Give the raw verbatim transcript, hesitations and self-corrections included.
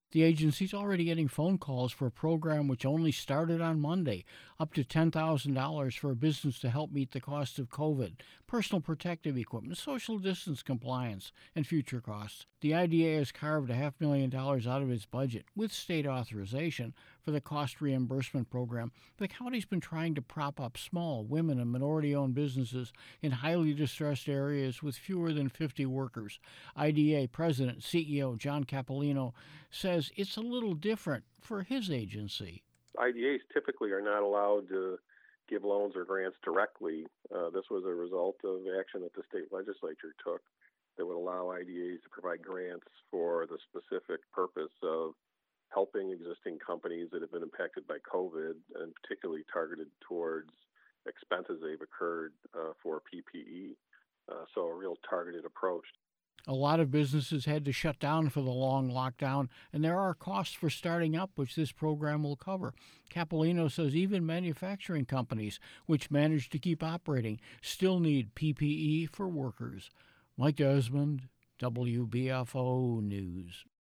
The agency's already getting phone calls for a program which only started on Monday, up to ten thousand dollars for a business to help meet the cost of COVID, personal protective equipment, social distance compliance, and future costs. The I D A has carved a half million dollars out of its budget, with state authorization, for the cost reimbursement program. The county's been trying to prop up small, women, and minority-owned businesses in highly distressed areas with fewer than fifty workers. I D A President, C E O John Capolino says it's a little different for his agency. I D As typically are not allowed to give loans or grants directly. Uh, this was a result of action that the state legislature took that would allow I D As to provide grants for the specific purpose of helping existing companies that have been impacted by COVID, and particularly targeted towards expenses they've incurred uh, for P P E. Uh, so a real targeted approach. A lot of businesses had to shut down for the long lockdown, and there are costs for starting up, which this program will cover. Capolino says even manufacturing companies, which manage to keep operating, still need P P E for workers. Mike Desmond, W B F O News.